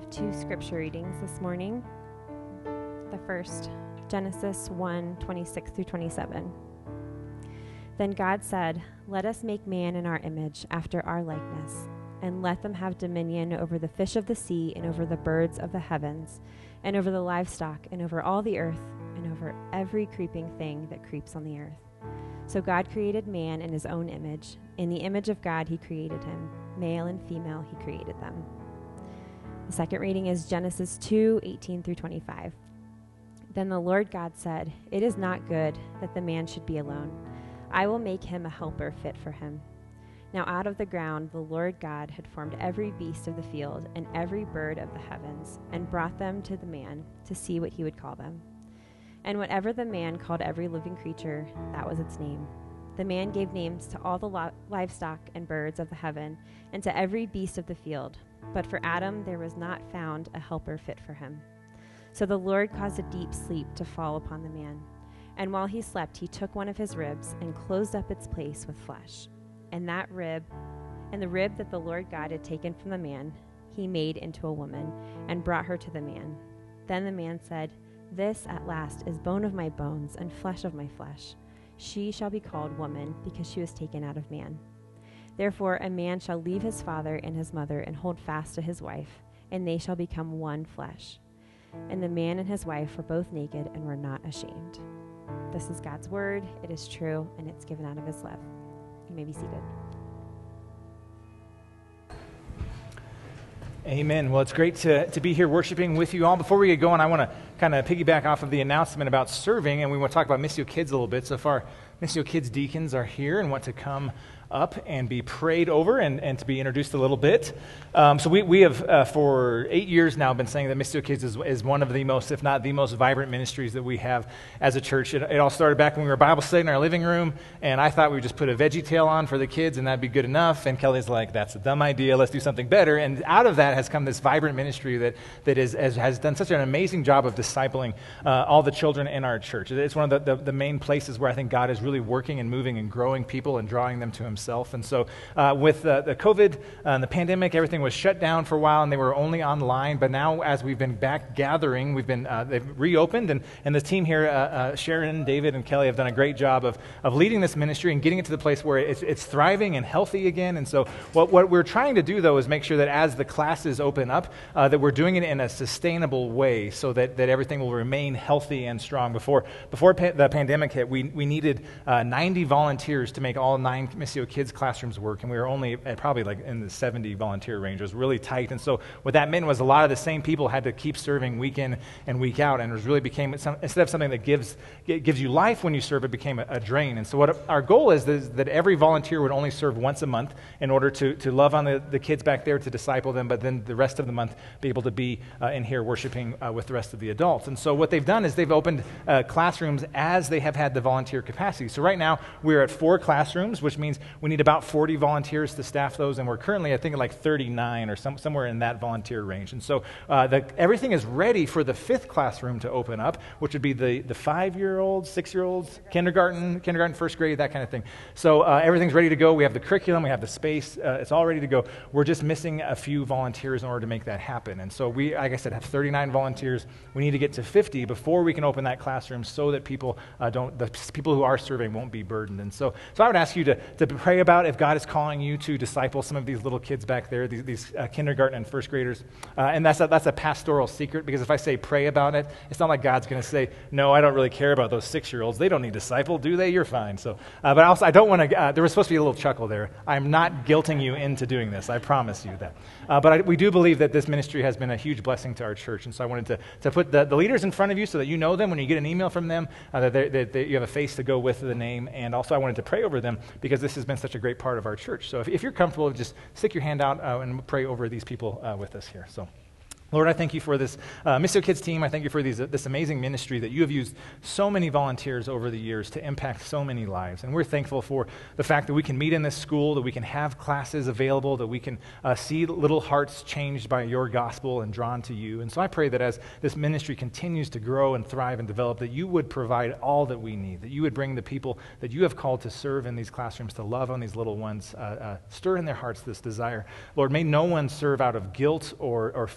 two scripture readings this morning. The first, Genesis 1:26 through 27. Then God said, "Let us make man in our image, after our likeness, and let them have dominion over the fish of the sea, and over the birds of the heavens, and over the livestock, and over all the earth, and over every creeping thing that creeps on the earth." So God created man in his own image. In the image of God he created him. Male and female he created them. The second reading is Genesis 2:18 through 25. Then the Lord God said, "It is not good that the man should be alone. I will make him a helper fit for him." Now out of the ground the Lord God had formed every beast of the field and every bird of the heavens, and brought them to the man to see what he would call them. And whatever the man called every living creature, that was its name. The man gave names to all the livestock and birds of the heaven, and to every beast of the field. But for Adam there was not found a helper fit for him. So the Lord caused a deep sleep to fall upon the man. And while he slept, he took one of his ribs and closed up its place with flesh. And the rib that the Lord God had taken from the man, he made into a woman, and brought her to the man. Then the man said, "This at last is bone of my bones and flesh of my flesh. She shall be called woman, because she was taken out of man. Therefore a man shall leave his father and his mother and hold fast to his wife, and they shall become one flesh. And the man and his wife were both naked and were not ashamed." This is God's word. It is true, and it's given out of his love. You may be seated. Amen. Well, it's great to be here worshiping with you all. Before we get going, I want to kind of piggyback off of the announcement about serving, and we want to talk about Missio Kids a little bit. So if our Missio Kids deacons are here and want to come up and be prayed over and to be introduced a little bit. So we have, for 8 years now, been saying that Missio Kids is one of the most, if not the most vibrant ministries that we have as a church. It all started back when we were Bible studying in our living room, and I thought we would just put a Veggie Tale on for the kids and that'd be good enough. And Kelly's like, "That's a dumb idea, let's do something better." And out of that has come this vibrant ministry that has done such an amazing job of discipling all the children in our church. It's one of the main places where I think God is really working and moving and growing people and drawing them to himself. And so with the COVID and the pandemic, everything was shut down for a while and they were only online. But now as we've been back gathering, they've reopened, and the team here, Sharon, David, and Kelly have done a great job of leading this ministry and getting it to the place where it's thriving and healthy again. And so what we're trying to do, though, is make sure that as the classes open up, that we're doing it in a sustainable way so that everything will remain healthy and strong. Before the pandemic hit, we needed 90 volunteers to make all 9 Missio Kids classrooms work, and we were only at probably like in the 70 volunteer range. It was really tight, and so what that meant was a lot of the same people had to keep serving week in and week out, and it really became, instead of something that gives you life when you serve, it became a drain. And so what our goal is that every volunteer would only serve once a month in order to love on the kids back there, to disciple them, but then the rest of the month be able to be in here worshiping with the rest of the adults. And so what they've done is they've opened classrooms as they have had the volunteer capacity. So right now we're at 4 classrooms, which means we need about 40 volunteers to staff those, and we're currently, I think, like 39 or somewhere in that volunteer range. And so everything is ready for the 5th classroom to open up, which would be the 5-year-olds, 6-year-olds, kindergarten, 1st grade, that kind of thing. So everything's ready to go. We have the curriculum, we have the space, it's all ready to go. We're just missing a few volunteers in order to make that happen. And so we, like I said, have 39 volunteers. We need to get to 50 before we can open that classroom so that the people who are serving won't be burdened. And so I would ask you to pray about if God is calling you to disciple some of these little kids back there, these kindergarten and 1st graders. And that's a pastoral secret, because if I say pray about it, it's not like God's going to say, "No, I don't really care about those 6-year-olds. They don't need disciple, do they? You're fine." So, but also I don't want to, there was supposed to be a little chuckle there. I'm not guilting you into doing this. I promise you that. But we do believe that this ministry has been a huge blessing to our church. And so I wanted to put the leaders in front of you so that you know them when you get an email from them, that you have a face to go with the name. And also I wanted to pray over them, because this has been such a great part of our church. So if you're comfortable, just stick your hand out and pray over these people with us here. So, Lord, I thank you for this Missio Kids team. I thank you for this amazing ministry that you have used so many volunteers over the years to impact so many lives. And we're thankful for the fact that we can meet in this school, that we can have classes available, that we can see little hearts changed by your gospel and drawn to you. And so I pray that as this ministry continues to grow and thrive and develop, that you would provide all that we need, that you would bring the people that you have called to serve in these classrooms, to love on these little ones, stir in their hearts this desire. Lord, may no one serve out of guilt or feeling pressured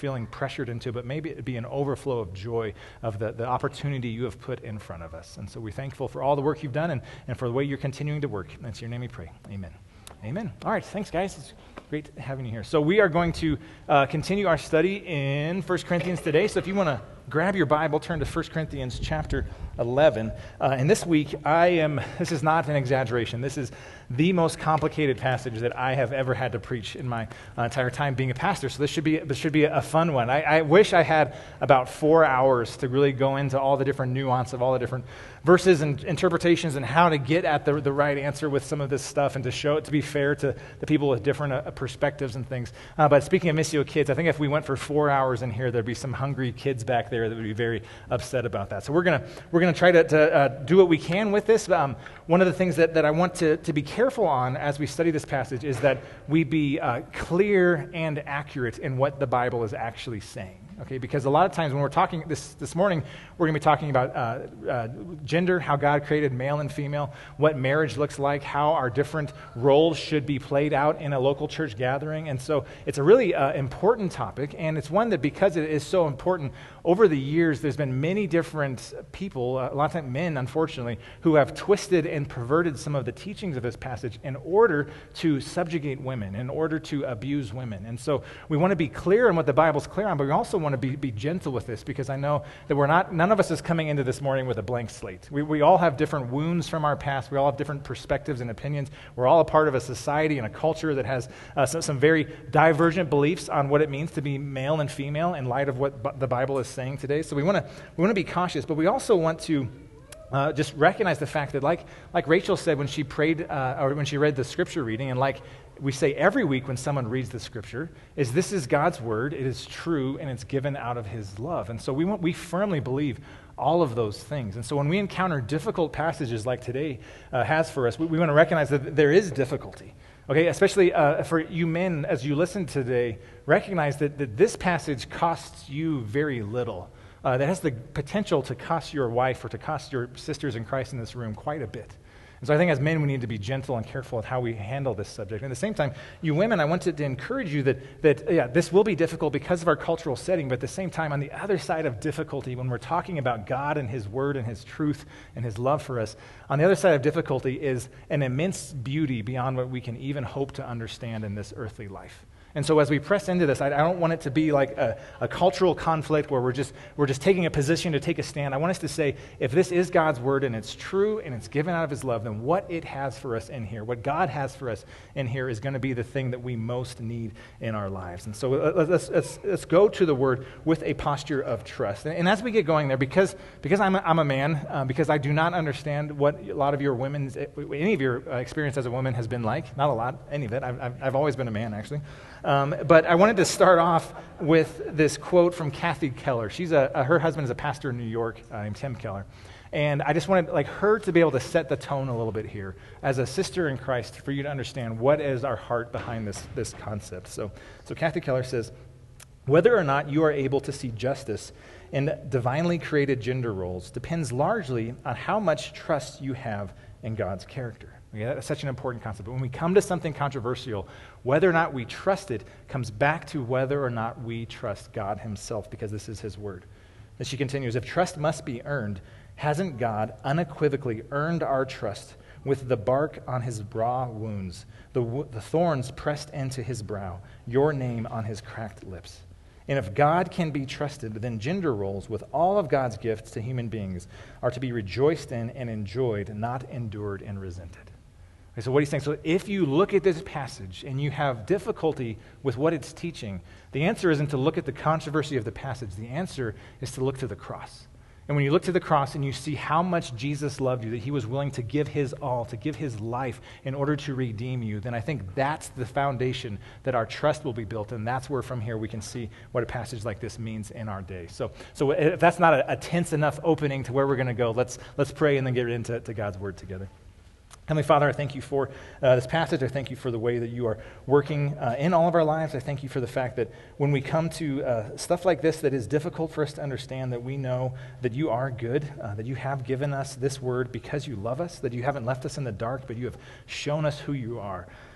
pressured into, but maybe it be an overflow of joy of the opportunity you have put in front of us. And so we're thankful for all the work you've done and for the way you're continuing to work. That's your name we pray. Amen. Amen. All right, thanks, guys. It's great having you here. So we are going to continue our study in 1 Corinthians today. So if you want to grab your Bible, turn to 1 Corinthians chapter 11. And this week, this is not an exaggeration. This is the most complicated passage that I have ever had to preach in my entire time being a pastor. So this should be a fun one. I wish I had about 4 hours to really go into all the different nuance of all the different verses and interpretations and how to get at the right answer with some of this stuff and to show it to be fair to the people with different perspectives and things. But speaking of Missio Kids, I think if we went for 4 hours in here, there'd be some hungry kids back there that would be very upset about that. So we're gonna try to do what we can with this. One of the things that I want to be careful on as we study this passage is that we be clear and accurate in what the Bible is actually saying. Okay, because a lot of times when we're talking this morning, we're going to be talking about gender, how God created male and female, what marriage looks like, how our different roles should be played out in a local church gathering. And so it's a really important topic, and it's one that because it is so important, over the years there's been many different people, a lot of times men, unfortunately, who have twisted and perverted some of the teachings of this passage in order to subjugate women, in order to abuse women. And so we want to be clear on what the Bible's clear on, but we also want to be gentle with this, because I know that none of us is coming into this morning with a blank slate. We all have different wounds from our past. We all have different perspectives and opinions. We're all a part of a society and a culture that has some very divergent beliefs on what it means to be male and female in light of what the Bible is saying today. So we want to be cautious, but we also want to just recognize the fact that, like Rachel said when she prayed or when she read the scripture reading, and like we say every week when someone reads the scripture, this is God's word, it is true, and it's given out of his love. And so we firmly believe all of those things. And so when we encounter difficult passages like today has for us, we want to recognize that there is difficulty. Okay, especially for you men, as you listen today, recognize that this passage costs you very little. That has the potential to cost your wife or to cost your sisters in Christ in this room quite a bit. And so I think as men, we need to be gentle and careful with how we handle this subject. And at the same time, you women, I wanted to encourage you that this will be difficult because of our cultural setting, but at the same time, on the other side of difficulty, when we're talking about God and his word and his truth and his love for us, on the other side of difficulty is an immense beauty beyond what we can even hope to understand in this earthly life. And so as we press into this, I don't want it to be like a cultural conflict where we're just taking a position to take a stand. I want us to say, if this is God's word and it's true and it's given out of his love, then what it has for us in here, what God has for us in here is going to be the thing that we most need in our lives. And so let's go to the word with a posture of trust. And as we get going there, because I'm a man, because I do not understand what a lot of your any of your experience as a woman has been like, not a lot, any of it. I've always been a man, actually. But I wanted to start off with this quote from Kathy Keller. Her husband is a pastor in New York named Tim Keller. And I just wanted her to be able to set the tone a little bit here as a sister in Christ for you to understand what is our heart behind this concept. So Kathy Keller says, whether or not you are able to see justice in divinely created gender roles depends largely on how much trust you have in God's character. Okay, that's such an important concept. But when we come to something controversial, whether or not we trust it comes back to whether or not we trust God himself, because this is his word. And she continues, if trust must be earned, hasn't God unequivocally earned our trust with the bark on his brow wounds, the thorns pressed into his brow, your name on his cracked lips? And if God can be trusted, then gender roles with all of God's gifts to human beings are to be rejoiced in and enjoyed, not endured and resented. Okay, so what he's saying, so if you look at this passage and you have difficulty with what it's teaching, the answer isn't to look at the controversy of the passage. The answer is to look to the cross. And when you look to the cross and you see how much Jesus loved you, that he was willing to give his all, to give his life in order to redeem you, then I think that's the foundation that our trust will be built, and that's where from here we can see what a passage like this means in our day. So if that's not a tense enough opening to where we're going to go, let's pray and then get into God's word together. Heavenly Father, I thank you for this passage. I thank you for the way that you are working in all of our lives. I thank you for the fact that when we come to stuff like this that is difficult for us to understand, that we know that you are good, that you have given us this word because you love us, that you haven't left us in the dark, but you have shown us who you are.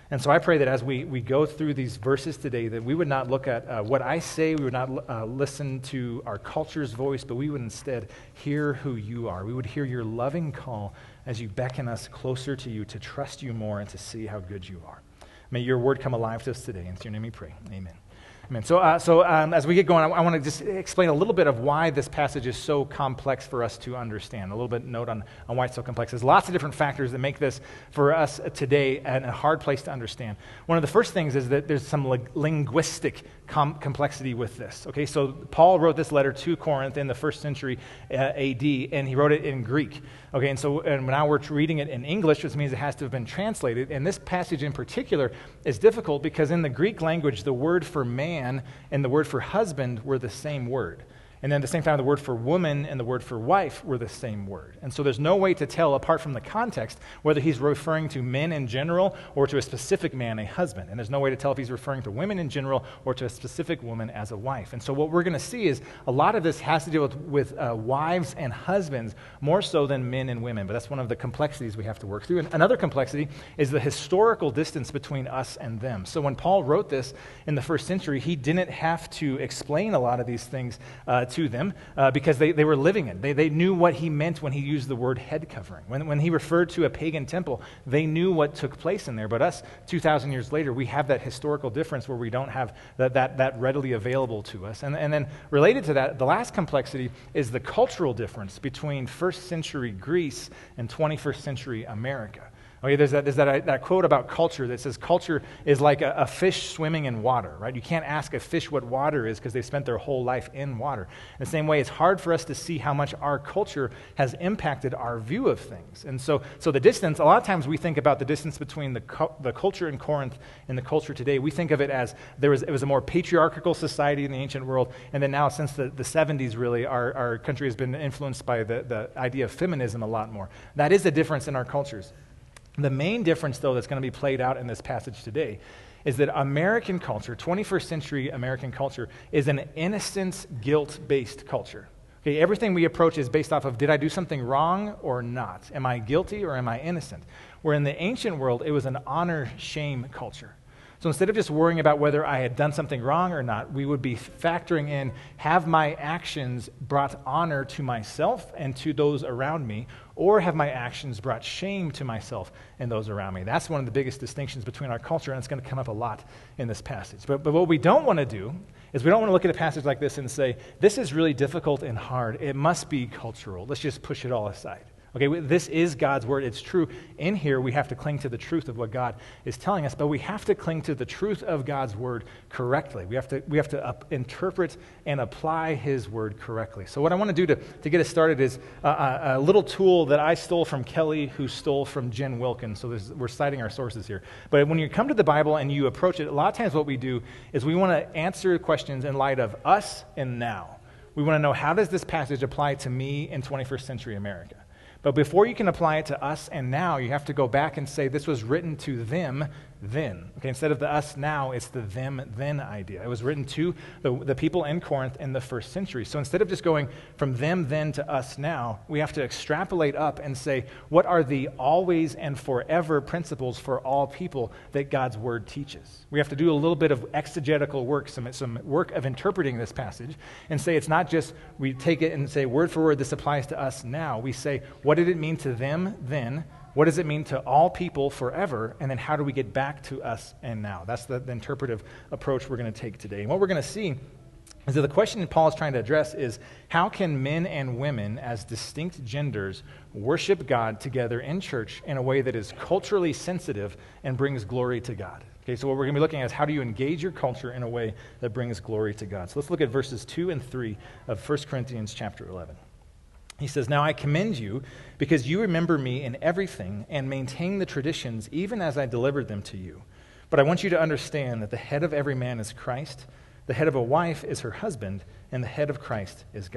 And so I pray that as we go through these verses today, that we would not look at what I say, we would not listen to our culture's voice, but we would instead hear who you are. We would hear your loving call as you beckon us closer to you, to trust you more and to see how good you are. May your word come alive to us today. In your name we pray. Amen. Amen. So as we get going, I want to just explain a little bit of why this passage is so complex for us to understand. A little bit note on why it's so complex. There's lots of different factors that make this, for us today, a hard place to understand. One of the first things is that there's some linguistic complexity with this. Okay, so Paul wrote this letter to Corinth in the first century AD, and he wrote it in Greek. Okay, and now we're reading it in English, which means it has to have been translated. And this passage in particular is difficult because in the Greek language, the word for man and the word for husband were the same word. And then at the same time, the word for woman and the word for wife were the same word. And so there's no way to tell, apart from the context, whether he's referring to men in general or to a specific man, a husband. And there's no way to tell if he's referring to women in general or to a specific woman as a wife. And so what we're going to see is a lot of this has to do with wives and husbands more so than men and women. But that's one of the complexities we have to work through. And another complexity is the historical distance between us and them. So when Paul wrote this in the first century, he didn't have to explain a lot of these things to them because they were living it. They knew what he meant when he used the word head covering. When he referred to a pagan temple, they knew what took place in there. But us, 2,000 years later, we have that historical difference where we don't have that readily available to us. And then related to that, the last complexity is the cultural difference between first century Greece and 21st century America. Okay, there's that quote about culture that says culture is like a fish swimming in water, right? You can't ask a fish what water is because they spent their whole life in water. In the same way, it's hard for us to see how much our culture has impacted our view of things. And so the distance, a lot of times we think about the distance between the culture in Corinth and the culture today. We think of it as it was a more patriarchal society in the ancient world, and then now since the 70s really, our country has been influenced by the idea of feminism a lot more. That is a difference in our cultures. The main difference, though, that's going to be played out in this passage today is that American culture, 21st century American culture, is an innocence, guilt-based culture. Okay, everything we approach is based off of, did I do something wrong or not? Am I guilty or am I innocent? Where in the ancient world, it was an honor-shame culture. So instead of just worrying about whether I had done something wrong or not, we would be factoring in, have my actions brought honor to myself and to those around me, or have my actions brought shame to myself and those around me? That's one of the biggest distinctions between our culture, and it's going to come up a lot in this passage. But what we don't want to do is we don't want to look at a passage like this and say, this is really difficult and hard. It must be cultural. Let's just push it all aside. Okay, this is God's word. It's true. In here, we have to cling to the truth of what God is telling us, but we have to cling to the truth of God's word correctly. We have to interpret and apply his word correctly. So what I want to do to get us started is a little tool that I stole from Kelly, who stole from Jen Wilkins. So we're citing our sources here. But when you come to the Bible and you approach it, a lot of times what we do is we want to answer questions in light of us and now. We want to know, how does this passage apply to me in 21st century America? But before you can apply it to us and now, you have to go back and say this was written to them then. Okay, instead of the us now, it's the them then idea. It was written to the people in Corinth in the first century. So instead of just going from them then to us now, we have to extrapolate up and say, what are the always and forever principles for all people that God's word teaches? We have to do a little bit of exegetical work, some work of interpreting this passage, and say it's not just we take it and say word for word, this applies to us now. We say, what did it mean to them then? What does it mean to all people forever? And then how do we get back to us and now? That's the interpretive approach we're going to take today. And what we're going to see is that the question that Paul is trying to address is, how can men and women as distinct genders worship God together in church in a way that is culturally sensitive and brings glory to God? Okay, so what we're going to be looking at is, how do you engage your culture in a way that brings glory to God? So let's look at verses 2 and 3 of 1 Corinthians chapter 11. He says, now I commend you because you remember me in everything and maintain the traditions even as I delivered them to you. But I want you to understand that the head of every man is Christ, the head of a wife is her husband, and the head of Christ is God.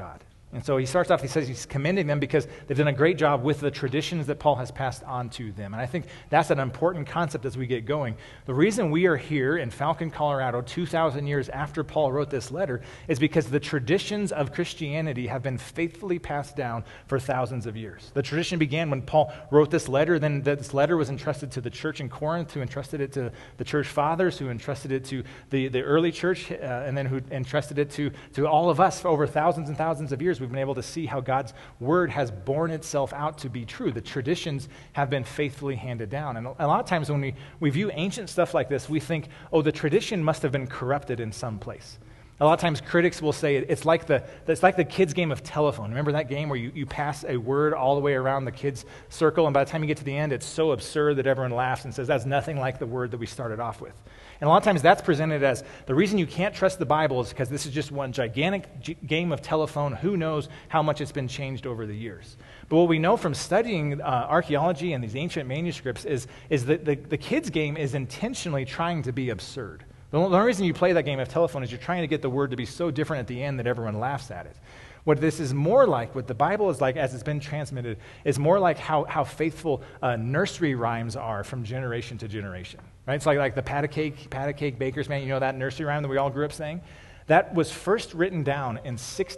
And so he starts off, he says he's commending them because they've done a great job with the traditions that Paul has passed on to them. And I think that's an important concept as we get going. The reason we are here in Falcon, Colorado, 2,000 years after Paul wrote this letter is because the traditions of Christianity have been faithfully passed down for thousands of years. The tradition began when Paul wrote this letter, then this letter was entrusted to the church in Corinth, who entrusted it to the church fathers, who entrusted it to the early church, and then who entrusted it to all of us for over thousands and thousands of years. We've been able to see how God's word has borne itself out to be true. The traditions have been faithfully handed down. And a lot of times when we view ancient stuff like this, we think, oh, the tradition must have been corrupted in some place. A lot of times critics will say it's like the kids' game of telephone. Remember that game where you pass a word all the way around the kids' circle, and by the time you get to the end, it's so absurd that everyone laughs and says, that's nothing like the word that we started off with. And a lot of times that's presented as the reason you can't trust the Bible is because this is just one gigantic game of telephone. Who knows how much it's been changed over the years. But what we know from studying archaeology and these ancient manuscripts is that the kids' game is intentionally trying to be absurd. The only reason you play that game of telephone is you're trying to get the word to be so different at the end that everyone laughs at it. What this is more like, what the Bible is like as it's been transmitted, is more like how faithful nursery rhymes are from generation to generation. Right? It's like the pat a cake baker's man. You know that nursery rhyme that we all grew up saying? That was first written down in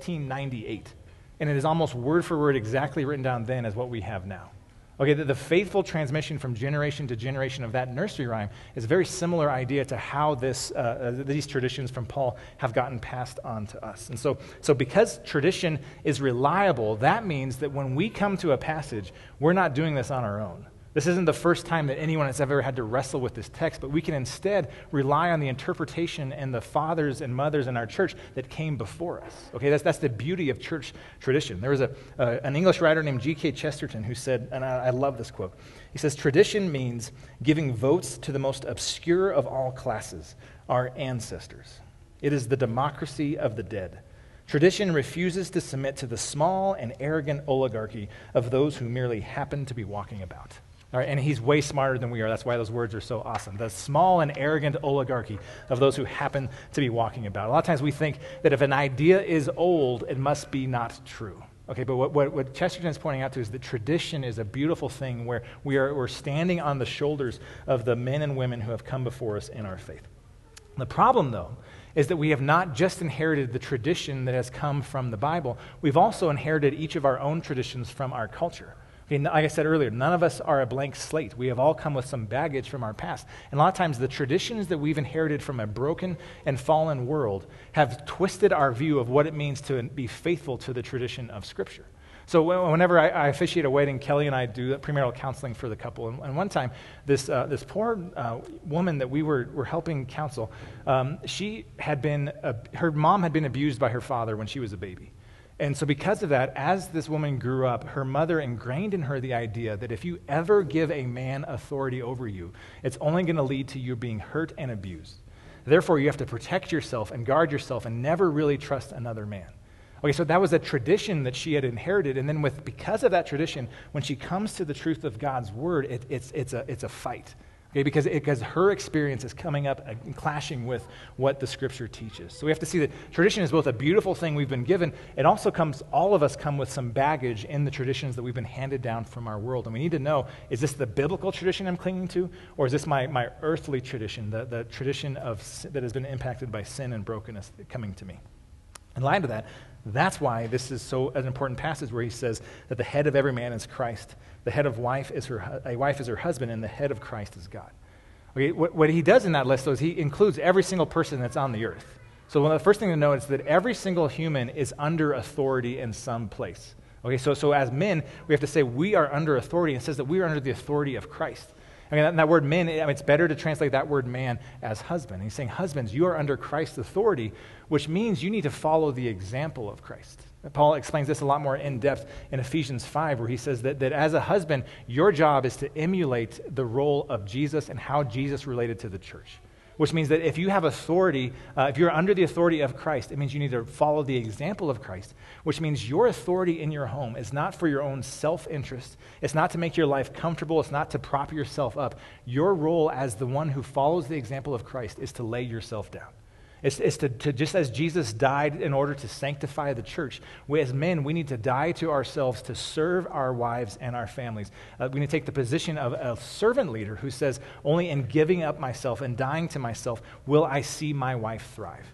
1698. And it is almost word for word exactly written down then as what we have now. Okay, the faithful transmission from generation to generation of that nursery rhyme is a very similar idea to how these traditions from Paul have gotten passed on to us. And so because tradition is reliable, that means that when we come to a passage, we're not doing this on our own. This isn't the first time that anyone has ever had to wrestle with this text, but we can instead rely on the interpretation and the fathers and mothers in our church that came before us. Okay, that's the beauty of church tradition. There was an English writer named G.K. Chesterton who said, and I love this quote, he says, "Tradition means giving votes to the most obscure of all classes, our ancestors. It is the democracy of the dead. Tradition refuses to submit to the small and arrogant oligarchy of those who merely happen to be walking about." All right, and he's way smarter than we are. That's why those words are so awesome. The small and arrogant oligarchy of those who happen to be walking about. A lot of times we think that if an idea is old, it must be not true. Okay, but what Chesterton is pointing out to is that tradition is a beautiful thing where we're standing on the shoulders of the men and women who have come before us in our faith. The problem, though, is that we have not just inherited the tradition that has come from the Bible, we've also inherited each of our own traditions from our culture. Okay, like I said earlier, none of us are a blank slate. We have all come with some baggage from our past. And a lot of times the traditions that we've inherited from a broken and fallen world have twisted our view of what it means to be faithful to the tradition of Scripture. So whenever I officiate a wedding, Kelly and I do premarital counseling for the couple. And one time, this poor woman that we were helping counsel, her mom had been abused by her father when she was a baby. And so because of that, as this woman grew up, her mother ingrained in her the idea that if you ever give a man authority over you, it's only going to lead to you being hurt and abused. Therefore, you have to protect yourself and guard yourself and never really trust another man. Okay, so that was a tradition that she had inherited, and then because of that tradition, when she comes to the truth of God's word, it's a fight. Okay, because her experience is coming up and clashing with what the Scripture teaches. So we have to see that tradition is both a beautiful thing we've been given. It also all of us come with some baggage in the traditions that we've been handed down from our world. And we need to know, is this the biblical tradition I'm clinging to, or is this my earthly tradition, the tradition that has been impacted by sin and brokenness coming to me? In light of that, that's why this is so an important passage where he says that the head of every man is Christ, the head of a wife is her husband, and the head of Christ is God. Okay, what he does in that list, though, is he includes every single person that's on the earth. So the first thing to know is that every single human is under authority in some place. Okay, so as men, we have to say we are under authority. It says that we are under the authority of Christ. I mean, that word men, it's better to translate that word man as husband. And he's saying, husbands, you are under Christ's authority, which means you need to follow the example of Christ. Paul explains this a lot more in depth in Ephesians 5, where he says that as a husband, your job is to emulate the role of Jesus and how Jesus related to the church. Which means that if you have authority, if you're under the authority of Christ, it means you need to follow the example of Christ, which means your authority in your home is not for your own self-interest. It's not to make your life comfortable. It's not to prop yourself up. Your role as the one who follows the example of Christ is to lay yourself down. It's to just as Jesus died in order to sanctify the church, we as men, we need to die to ourselves to serve our wives and our families. We need to take the position of a servant leader who says, only in giving up myself and dying to myself will I see my wife thrive.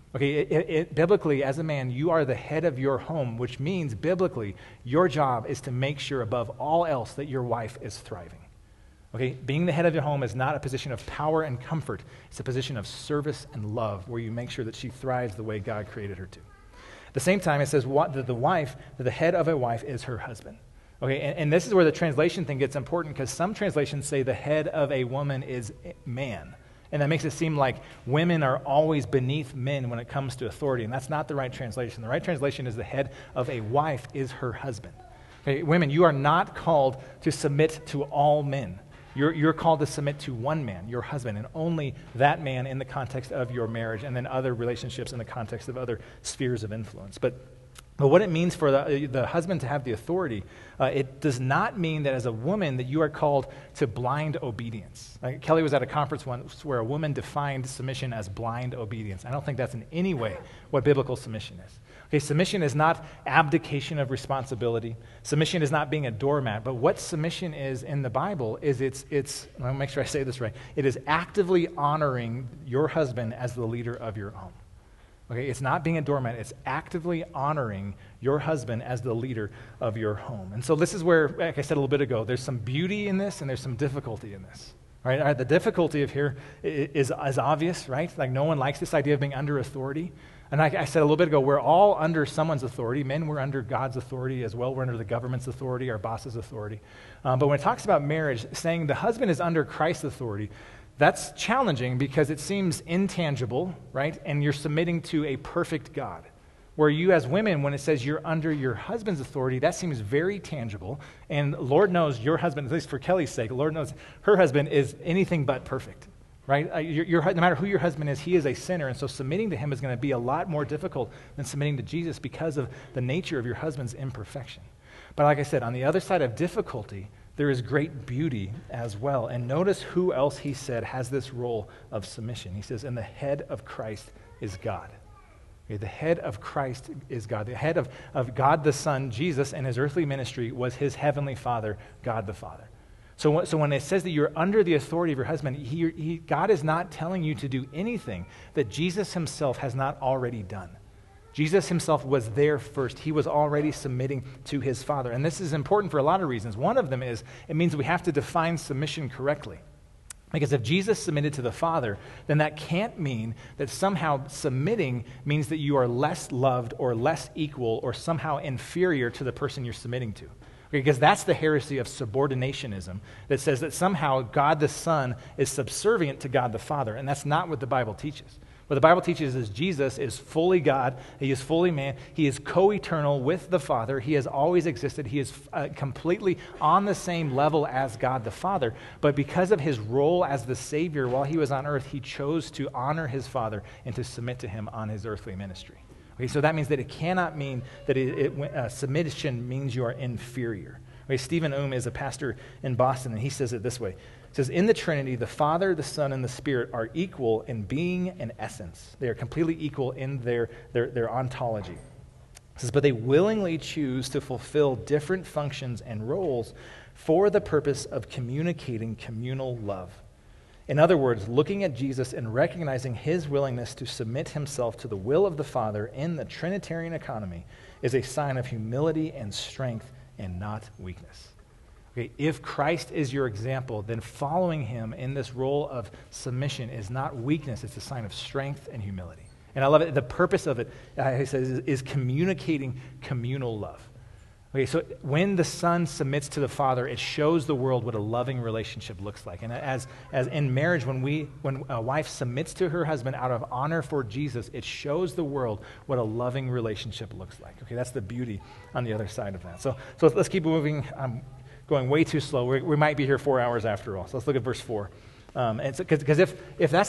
Okay, biblically, as a man, you are the head of your home, which means biblically, your job is to make sure above all else that your wife is thriving. Okay, being the head of your home is not a position of power and comfort. It's a position of service and love where you make sure that she thrives the way God created her to. At the same time, it says that the head of a wife is her husband. Okay, and this is where the translation thing gets important because some translations say the head of a woman is man. And that makes it seem like women are always beneath men when it comes to authority. And that's not the right translation. The right translation is the head of a wife is her husband. Okay, women, you are not called to submit to all men. You're called to submit to one man, your husband, and only that man in the context of your marriage, and then other relationships in the context of other spheres of influence. But what it means for the husband to have the authority, it does not mean that as a woman that you are called to blind obedience. Kelly was at a conference once where a woman defined submission as blind obedience. I don't think that's in any way what biblical submission is. Okay, submission is not abdication of responsibility. Submission is not being a doormat. But what submission is in the Bible is it's I'll make sure I say this right. It is actively honoring your husband as the leader of your home. Okay, it's not being a doormat. It's actively honoring your husband as the leader of your home. And so this is where, like I said a little bit ago, there's some beauty in this and there's some difficulty in this. Right? The difficulty of here is obvious, right? Like no one likes this idea of being under authority. And like I said a little bit ago, we're all under someone's authority. Men, we're under God's authority as well. We're under the government's authority, our boss's authority. But when it talks about marriage, saying the husband is under Christ's authority, that's challenging because it seems intangible, right? And you're submitting to a perfect God. Where you as women, when it says you're under your husband's authority, that seems very tangible. And Lord knows your husband, at least for Kelly's sake, Lord knows her husband is anything but perfect, right? No matter who your husband is, he is a sinner. And so submitting to him is going to be a lot more difficult than submitting to Jesus because of the nature of your husband's imperfection. But like I said, on the other side of difficulty, there is great beauty as well. And notice who else he said has this role of submission. He says, and the head of Christ is God. Okay, the head of Christ is God. The head of God the Son, Jesus, and his earthly ministry was his heavenly Father, God the Father. So when it says that you're under the authority of your husband, God is not telling you to do anything that Jesus himself has not already done. Jesus himself was there first. He was already submitting to his Father. And this is important for a lot of reasons. One of them is it means we have to define submission correctly. Because if Jesus submitted to the Father, then that can't mean that somehow submitting means that you are less loved or less equal or somehow inferior to the person you're submitting to. Because that's the heresy of subordinationism that says that somehow God the Son is subservient to God the Father. And that's not what the Bible teaches. What the Bible teaches is Jesus is fully God. He is fully man. He is co-eternal with the Father. He has always existed. He is completely on the same level as God the Father. But because of his role as the Savior while he was on earth, he chose to honor his Father and to submit to him on his earthly ministry. Okay, so that means that it cannot mean that submission means you are inferior. Okay, Stephen Oom is a pastor in Boston, and he says it this way. It says, in the Trinity, the Father, the Son, and the Spirit are equal in being and essence. They are completely equal in their ontology. It says, but they willingly choose to fulfill different functions and roles for the purpose of communicating communal love. In other words, looking at Jesus and recognizing his willingness to submit himself to the will of the Father in the Trinitarian economy is a sign of humility and strength and not weakness. Okay, if Christ is your example, then following him in this role of submission is not weakness, it's a sign of strength and humility. And I love it. The purpose of it, he says, is communicating communal love. Okay, so when the Son submits to the Father, it shows the world what a loving relationship looks like. And as in marriage, when a wife submits to her husband out of honor for Jesus, it shows the world what a loving relationship looks like. Okay, that's the beauty on the other side of that. So let's keep moving. I'm going way too slow. We might be here 4 hours after all. So let's look at verse 4. Because if that's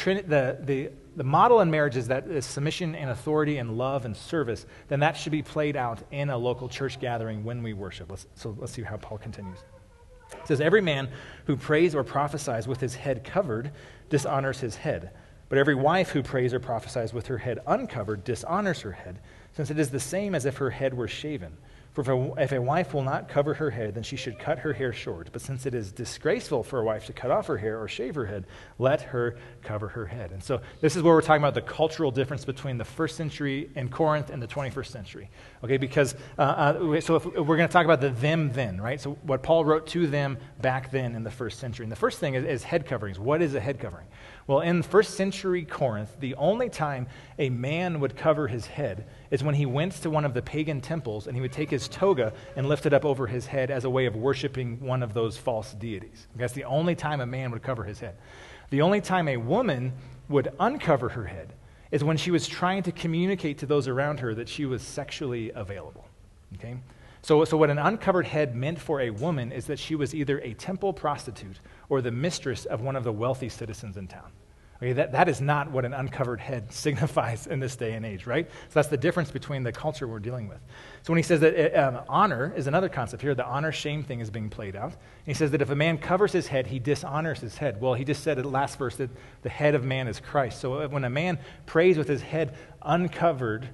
the model in marriage is that is submission and authority and love and service, then that should be played out in a local church gathering when we worship. Let's see how Paul continues. It says, every man who prays or prophesies with his head covered dishonors his head, But every wife who prays or prophesies with her head uncovered dishonors her head, since it is the same as if her head were shaven. For if a wife will not cover her head, then she should cut her hair short. But since it is disgraceful for a wife to cut off her hair or shave her head, let her cover her head. And so this is where we're talking about the cultural difference between the first century in Corinth and the 21st century. Okay, because so if we're going to talk about the them then, right? So what Paul wrote to them back then in the first century. And the first thing is head coverings. What is a head covering? Well, in first century Corinth, the only time a man would cover his head is when he went to one of the pagan temples and he would take his toga and lift it up over his head as a way of worshiping one of those false deities. That's the only time a man would cover his head. The only time a woman would uncover her head is when she was trying to communicate to those around her that she was sexually available. Okay? So what an uncovered head meant for a woman is that she was either a temple prostitute or the mistress of one of the wealthy citizens in town. Okay, that is not what an uncovered head signifies in this day and age, right? So that's the difference between the culture we're dealing with. So when he says that honor is another concept here, the honor-shame thing is being played out. And he says that if a man covers his head, he dishonors his head. Well, he just said in the last verse that the head of man is Christ. So when a man prays with his head covered,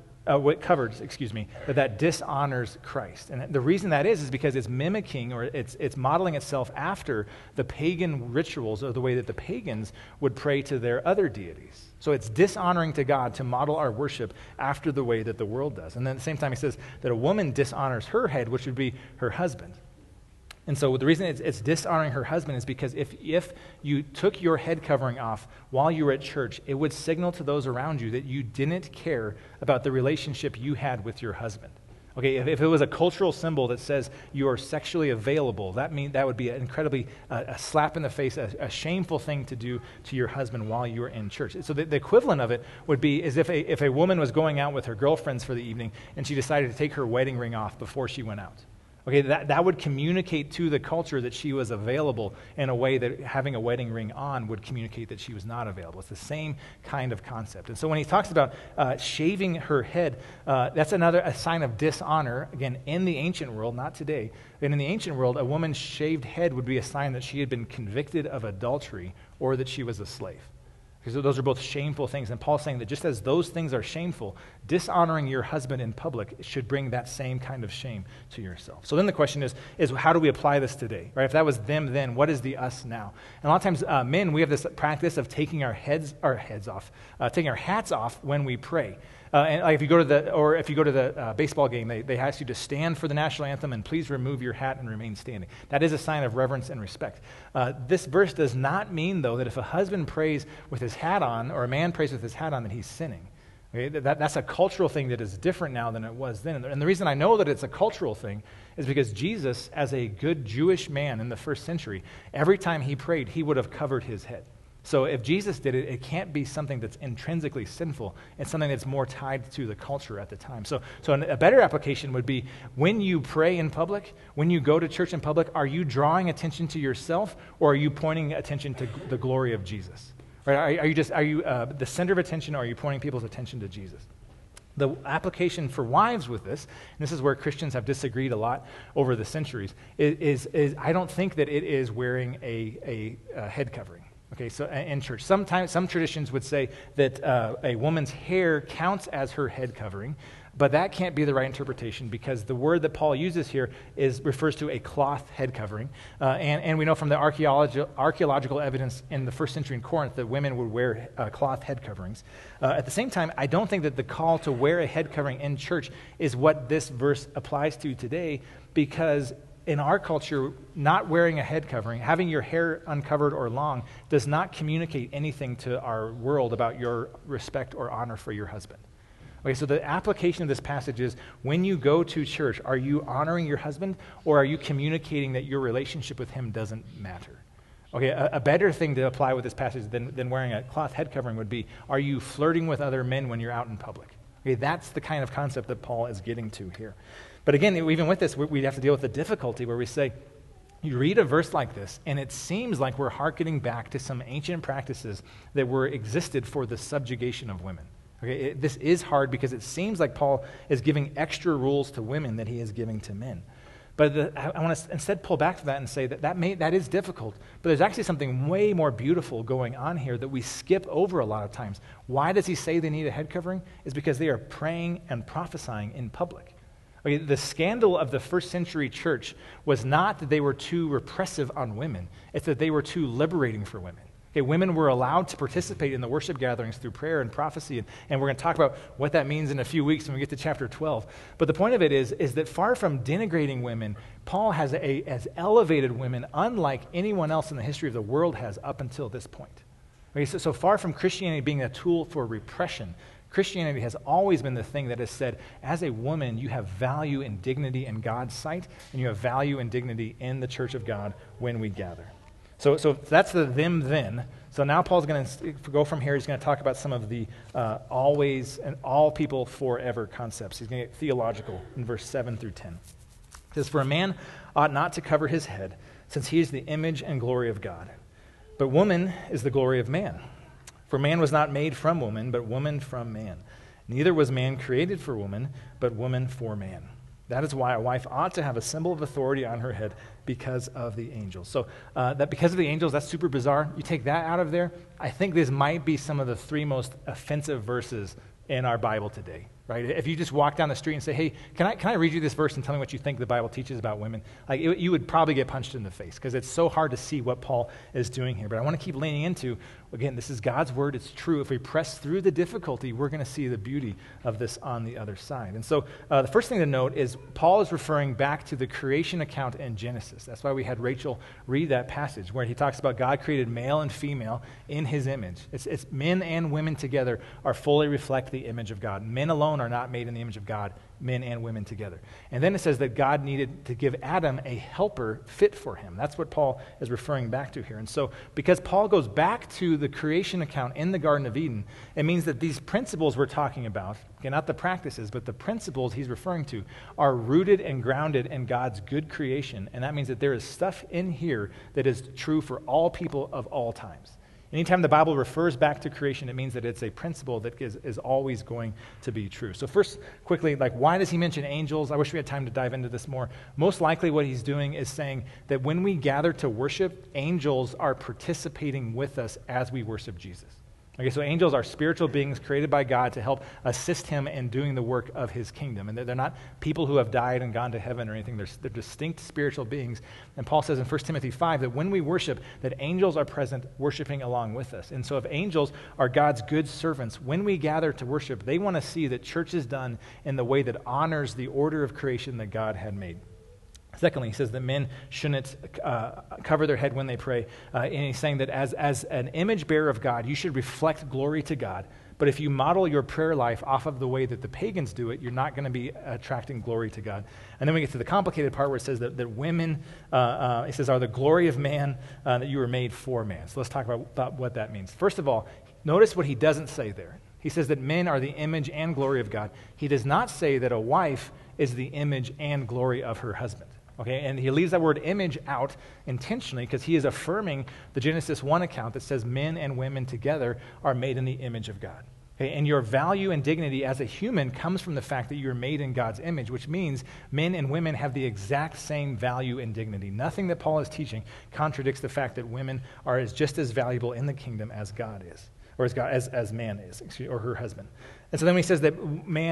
that dishonors Christ. And the reason that is because it's mimicking or it's modeling itself after the pagan rituals or the way that the pagans would pray to their other deities. So it's dishonoring to God to model our worship after the way that the world does. And then at the same time, he says that a woman dishonors her head, which would be her husband. And so the reason it's dishonoring her husband is because if you took your head covering off while you were at church, it would signal to those around you that you didn't care about the relationship you had with your husband. Okay, if it was a cultural symbol that says you are sexually available, that would be an incredibly a slap in the face, a shameful thing to do to your husband while you were in church. So the equivalent of it would be as if a woman was going out with her girlfriends for the evening and she decided to take her wedding ring off before she went out. Okay, that would communicate to the culture that she was available in a way that having a wedding ring on would communicate that she was not available. It's the same kind of concept. And so when he talks about shaving her head, that's a sign of dishonor, again, in the ancient world, not today. And in the ancient world, a woman's shaved head would be a sign that she had been convicted of adultery or that she was a slave. Because those are both shameful things. And Paul's saying that just as those things are shameful, dishonoring your husband in public should bring that same kind of shame to yourself. So then the question is how do we apply this today? Right? If that was them then, what is the us now? And a lot of times, men, we have this practice of taking our hats off when we pray. And like if you go to the baseball game, they ask you to stand for the national anthem and please remove your hat and remain standing. That is a sign of reverence and respect. This verse does not mean, though, that if a husband prays with his hat on or a man prays with his hat on, that he's sinning. Okay? That's a cultural thing that is different now than it was then. And the reason I know that it's a cultural thing is because Jesus, as a good Jewish man in the first century, every time he prayed, he would have covered his head. So if Jesus did it, it can't be something that's intrinsically sinful. It's something that's more tied to the culture at the time. So a better application would be when you pray in public, when you go to church in public, are you drawing attention to yourself or are you pointing attention to the glory of Jesus? Right? Are you the center of attention or are you pointing people's attention to Jesus? The application for wives with this, and this is where Christians have disagreed a lot over the centuries, is I don't think that it is wearing a head covering. Okay, so in church, some traditions would say that a woman's hair counts as her head covering, but that can't be the right interpretation because the word that Paul uses here refers to a cloth head covering, and we know from the archaeological evidence in the first century in Corinth that women would wear cloth head coverings. At the same time, I don't think that the call to wear a head covering in church is what this verse applies to today, because in our culture, not wearing a head covering, having your hair uncovered or long, does not communicate anything to our world about your respect or honor for your husband. Okay, so the application of this passage is when you go to church, are you honoring your husband or are you communicating that your relationship with him doesn't matter? Okay, a better thing to apply with this passage than wearing a cloth head covering would be, are you flirting with other men when you're out in public? Okay, that's the kind of concept that Paul is getting to here. But again, even with this, we have to deal with the difficulty where we say, you read a verse like this, and it seems like we're hearkening back to some ancient practices that existed for the subjugation of women. Okay, this is hard because it seems like Paul is giving extra rules to women that he is giving to men. But I want to instead pull back from that and say that is difficult, but there's actually something way more beautiful going on here that we skip over a lot of times. Why does he say they need a head covering? Is because they are praying and prophesying in public. Okay, the scandal of the first century church was not that they were too repressive on women. It's that they were too liberating for women. Okay, women were allowed to participate in the worship gatherings through prayer and prophecy, and we're going to talk about what that means in a few weeks when we get to chapter 12. But the point of it is that far from denigrating women, Paul has elevated women unlike anyone else in the history of the world has up until this point. Okay, so far from Christianity being a tool for repression, Christianity has always been the thing that has said, as a woman, you have value and dignity in God's sight, and you have value and dignity in the church of God when we gather. So that's the them then. So now Paul's going to go from here. He's going to talk about some of the always and all people forever concepts. He's going to get theological in verse 7 through 10. It says, "For a man ought not to cover his head, since he is the image and glory of God. But woman is the glory of man. For man was not made from woman, but woman from man. Neither was man created for woman, but woman for man. That is why a wife ought to have a symbol of authority on her head because of the angels." So that because of the angels, that's super bizarre. You take that out of there, I think this might be some of the 3 most offensive verses in our Bible today, right? If you just walk down the street and say, "Hey, can I read you this verse and tell me what you think the Bible teaches about women?" You would probably get punched in the face because it's so hard to see what Paul is doing here. But I want to keep leaning into, again, this is God's word. It's true. If we press through the difficulty, we're going to see the beauty of this on the other side. And so the first thing to note is Paul is referring back to the creation account in Genesis. That's why we had Rachel read that passage where he talks about God created male and female in his image. It's men and women together are fully reflect the image of God. Men alone are not made in the image of God, men and women together. And then it says that God needed to give Adam a helper fit for him. That's what Paul is referring back to here. And so because Paul goes back to the creation account in the Garden of Eden, it means that these principles we're talking about, okay, not the practices, but the principles he's referring to, are rooted and grounded in God's good creation. And that means that there is stuff in here that is true for all people of all times. Anytime the Bible refers back to creation, it means that it's a principle that is always going to be true. So first, quickly, why does he mention angels? I wish we had time to dive into this more. Most likely what he's doing is saying that when we gather to worship, angels are participating with us as we worship Jesus. Okay, so angels are spiritual beings created by God to help assist him in doing the work of his kingdom. And they're not people who have died and gone to heaven or anything. They're distinct spiritual beings. And Paul says in 1 Timothy 5 that when we worship, that angels are present worshiping along with us. And so if angels are God's good servants, when we gather to worship, they want to see that church is done in the way that honors the order of creation that God had made. Secondly, he says that men shouldn't cover their head when they pray. And he's saying that as an image bearer of God, you should reflect glory to God. But if you model your prayer life off of the way that the pagans do it, you're not going to be attracting glory to God. And then we get to the complicated part where it says that women, it says, are the glory of man, that you were made for man. So let's talk about what that means. First of all, notice what he doesn't say there. He says that men are the image and glory of God. He does not say that a wife is the image and glory of her husband. Okay, and he leaves that word image out intentionally because he is affirming the Genesis 1 account that says men and women together are made in the image of God. Okay, and your value and dignity as a human comes from the fact that you're made in God's image, which means men and women have the exact same value and dignity. Nothing that Paul is teaching contradicts the fact that women are just as valuable in the kingdom as God is, or as man is, or her husband. And so then when he says that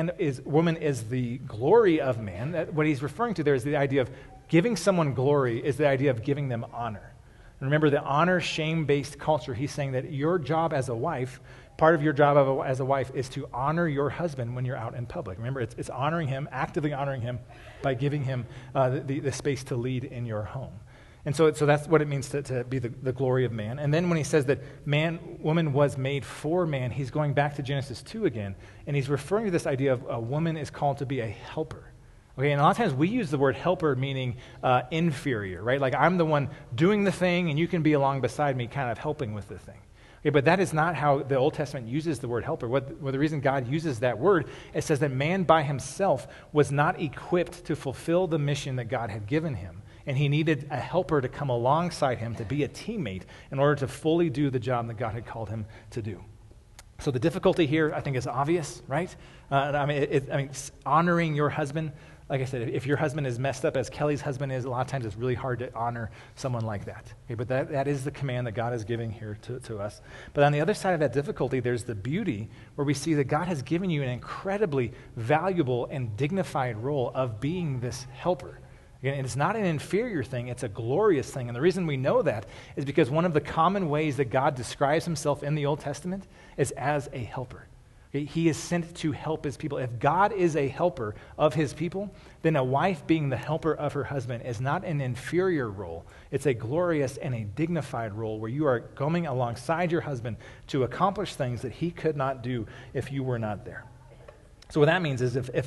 woman is the glory of man, what he's referring to there is the idea of giving someone glory is the idea of giving them honor. And remember, the honor, shame-based culture, he's saying that your job as a wife, part of your job as a wife is to honor your husband when you're out in public. Remember, it's honoring him, actively honoring him by giving him the space to lead in your home. And so that's what it means to be the glory of man. And then when he says that woman was made for man, he's going back to Genesis 2 again, and he's referring to this idea of a woman is called to be a helper. Okay, and a lot of times we use the word helper meaning inferior, right? Like I'm the one doing the thing and you can be along beside me kind of helping with the thing. Okay, but that is not how the Old Testament uses the word helper. The reason God uses that word, it says that man by himself was not equipped to fulfill the mission that God had given him. And he needed a helper to come alongside him to be a teammate in order to fully do the job that God had called him to do. So the difficulty here, I think, is obvious, right? Honoring your husband Like I said, if your husband is messed up as Kelly's husband is, a lot of times it's really hard to honor someone like that. Okay, but that is the command that God is giving here to us. But on the other side of that difficulty, there's the beauty where we see that God has given you an incredibly valuable and dignified role of being this helper. And it's not an inferior thing, it's a glorious thing. And the reason we know that is because one of the common ways that God describes himself in the Old Testament is as a helper. Okay? He is sent to help his people. If God is a helper of his people, then a wife being the helper of her husband is not an inferior role. It's a glorious and a dignified role where you are going alongside your husband to accomplish things that he could not do if you were not there. So what that means is if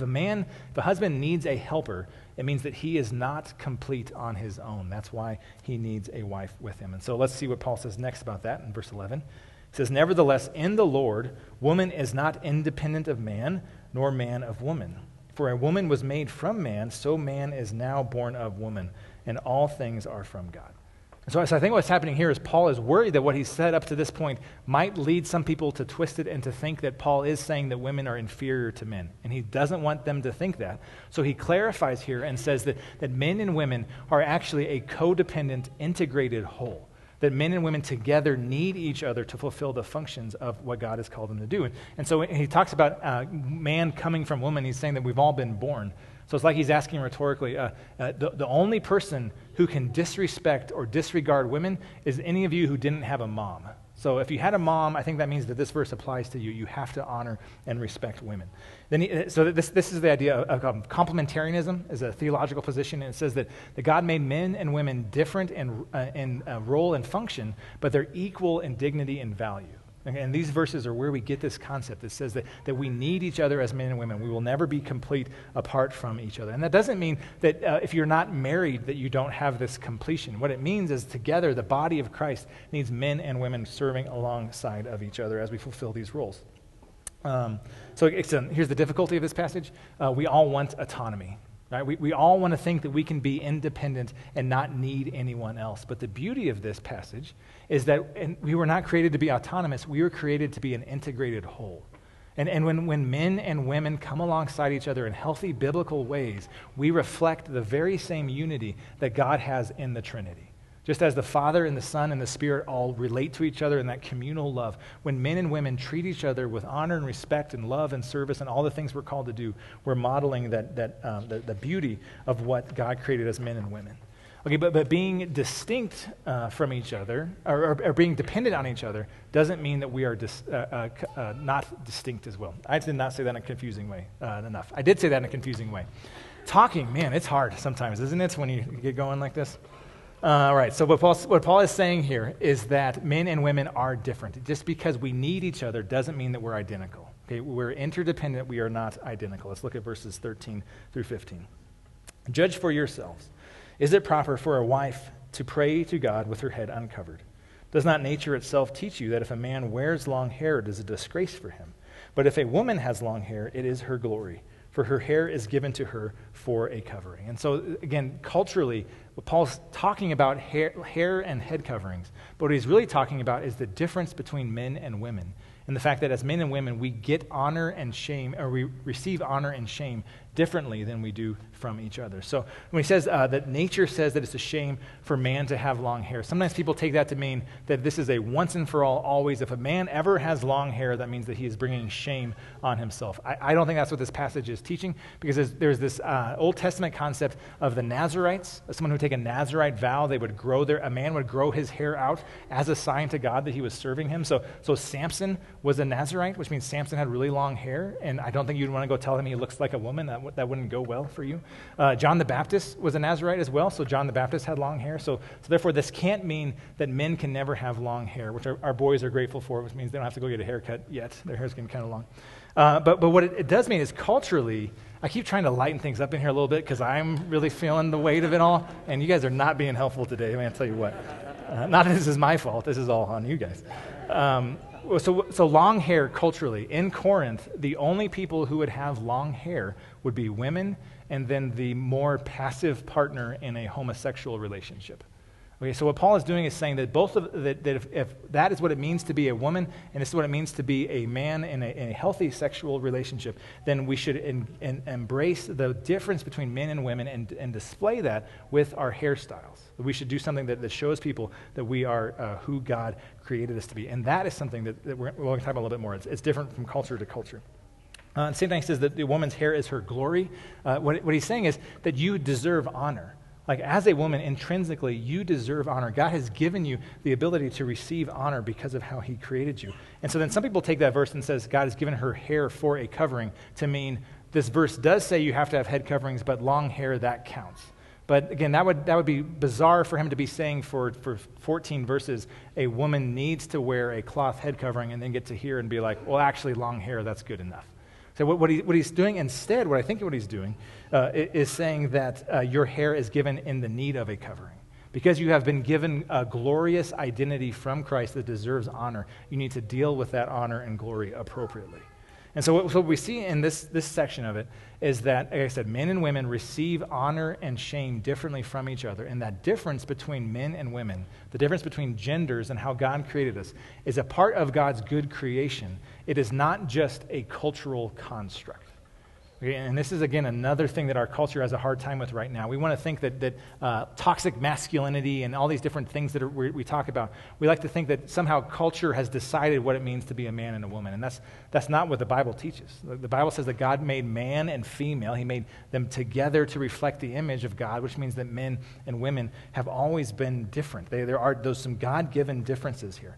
a husband needs a helper, it means that he is not complete on his own. That's why he needs a wife with him. And so let's see what Paul says next about that in verse 11. It says, "Nevertheless, in the Lord, woman is not independent of man, nor man of woman. For a woman was made from man, so man is now born of woman, and all things are from God." So I think what's happening here is Paul is worried that what he's said up to this point might lead some people to twist it and to think that Paul is saying that women are inferior to men. And he doesn't want them to think that. So he clarifies here and says that men and women are actually a codependent, integrated whole. That men and women together need each other to fulfill the functions of what God has called them to do. And so when he talks about man coming from woman, he's saying that we've all been born. So it's like he's asking rhetorically, the only person who can disrespect or disregard women is any of you who didn't have a mom. So if you had a mom, I think that means that this verse applies to you. You have to honor and respect women. So this is the idea of complementarianism as a theological position. And it says that God made men and women different in role and function, but they're equal in dignity and value. And these verses are where we get this concept that says that we need each other as men and women. We will never be complete apart from each other. And that doesn't mean that if you're not married that you don't have this completion. What it means is together the body of Christ needs men and women serving alongside of each other as we fulfill these roles. Here's the difficulty of this passage. We all want autonomy. Right? We all want to think that we can be independent and not need anyone else. But the beauty of this passage is that we were not created to be autonomous. We were created to be an integrated whole. And when men and women come alongside each other in healthy biblical ways, we reflect the very same unity that God has in the Trinity. Just as the Father and the Son and the Spirit all relate to each other in that communal love, when men and women treat each other with honor and respect and love and service and all the things we're called to do, we're modeling the beauty of what God created as men and women. Okay, but being distinct from each other or being dependent on each other doesn't mean that we are not distinct as well. I did not say that in a confusing way enough. I did say that in a confusing way. Talking, man, it's hard sometimes, isn't it, when you get going like this? All right, so what Paul is saying here is that men and women are different. Just because we need each other doesn't mean that we're identical. Okay, we're interdependent, we are not identical. Let's look at verses 13 through 15. "Judge for yourselves. Is it proper for a wife to pray to God with her head uncovered? Does not nature itself teach you that if a man wears long hair, it is a disgrace for him? But if a woman has long hair, it is her glory, for her hair is given to her for a covering." And so, again, culturally, what Paul's talking about hair and head coverings, but what he's really talking about is the difference between men and women, and the fact that as men and women, we get honor and shame, or we receive honor and shame differently than we do from each other. So when he says that nature says that it's a shame for man to have long hair, sometimes people take that to mean that this is a once and for all, always. If a man ever has long hair, that means that he is bringing shame on himself. I don't think that's what this passage is teaching, because there's this Old Testament concept of the Nazarites, someone who would take a Nazarite vow. A man would grow his hair out as a sign to God that he was serving him. So Samson was a Nazarite, which means Samson had really long hair, and I don't think you'd want to go tell him he looks like a woman. That wouldn't go well for you. John the Baptist was a Nazarite as well, so John the Baptist had long hair. So therefore, this can't mean that men can never have long hair, which our boys are grateful for, which means they don't have to go get a haircut yet. Their hair's getting kind of long. But what it does mean is culturally, I keep trying to lighten things up in here a little bit because I'm really feeling the weight of it all, and you guys are not being helpful today. I mean, I'll tell you what. Not that this is my fault. This is all on you guys. So long hair culturally, in Corinth, the only people who would have long hair would be women and then the more passive partner in a homosexual relationship. Okay, so what Paul is doing is saying that if that is what it means to be a woman, and this is what it means to be a man in a healthy sexual relationship, then we should embrace the difference between men and women and display that with our hairstyles. We should do something that shows people that we are who God created us to be. And that is something that we're going to talk about a little bit more. It's different from culture to culture. Same thing says that the woman's hair is her glory. What he's saying is that you deserve honor. Like as a woman, intrinsically, you deserve honor. God has given you the ability to receive honor because of how he created you. And so then some people take that verse and says God has given her hair for a covering to mean this verse does say you have to have head coverings, but long hair, that counts. But again, that would be bizarre for him to be saying for 14 verses, a woman needs to wear a cloth head covering and then get to here and be like, well, actually, long hair, that's good enough. So what he's doing instead, what I think what he's doing, is saying that your hair is given in the need of a covering. Because you have been given a glorious identity from Christ that deserves honor, you need to deal with that honor and glory appropriately. And so what we see in this section of it is that, like I said, men and women receive honor and shame differently from each other. And that difference between men and women, the difference between genders and how God created us, is a part of God's good creation. It is not just a cultural construct. Okay, and this is, again, another thing that our culture has a hard time with right now. We want to think that toxic masculinity and all these different things that we talk about, we like to think that somehow culture has decided what it means to be a man and a woman. And that's not what the Bible teaches. The Bible says that God made man and female. He made them together to reflect the image of God, which means that men and women have always been different. There are some God-given differences here.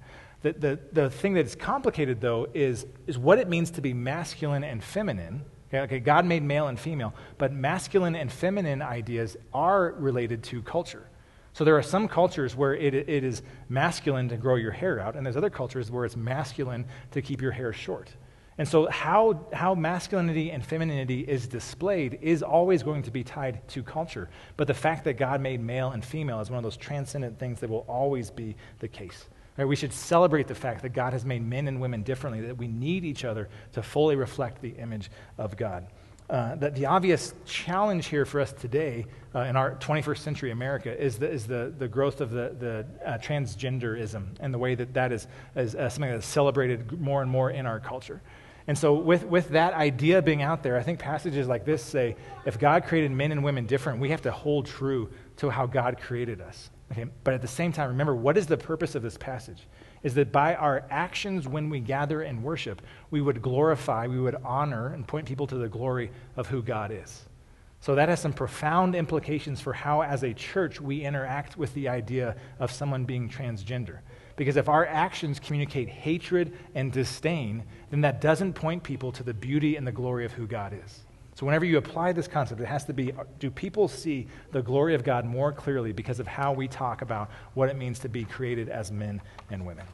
The thing that's complicated, though, is what it means to be masculine and feminine. Okay, God made male and female, but masculine and feminine ideas are related to culture. So there are some cultures where it is masculine to grow your hair out, and there's other cultures where it's masculine to keep your hair short. And so how masculinity and femininity is displayed is always going to be tied to culture. But the fact that God made male and female is one of those transcendent things that will always be the case. Right, we should celebrate the fact that God has made men and women differently, that we need each other to fully reflect the image of God. That the obvious challenge here for us today in our 21st century America is the growth of the transgenderism and the way that is something that's celebrated more and more in our culture. And so with that idea being out there, I think passages like this say, if God created men and women different, we have to hold true to how God created us. Okay, but at the same time, remember, what is the purpose of this passage? Is that by our actions when we gather and worship, we would glorify, we would honor, and point people to the glory of who God is. So that has some profound implications for how, as a church, we interact with the idea of someone being transgender. Because if our actions communicate hatred and disdain, then that doesn't point people to the beauty and the glory of who God is. So whenever you apply this concept, it has to be, do people see the glory of God more clearly because of how we talk about what it means to be created as men and women?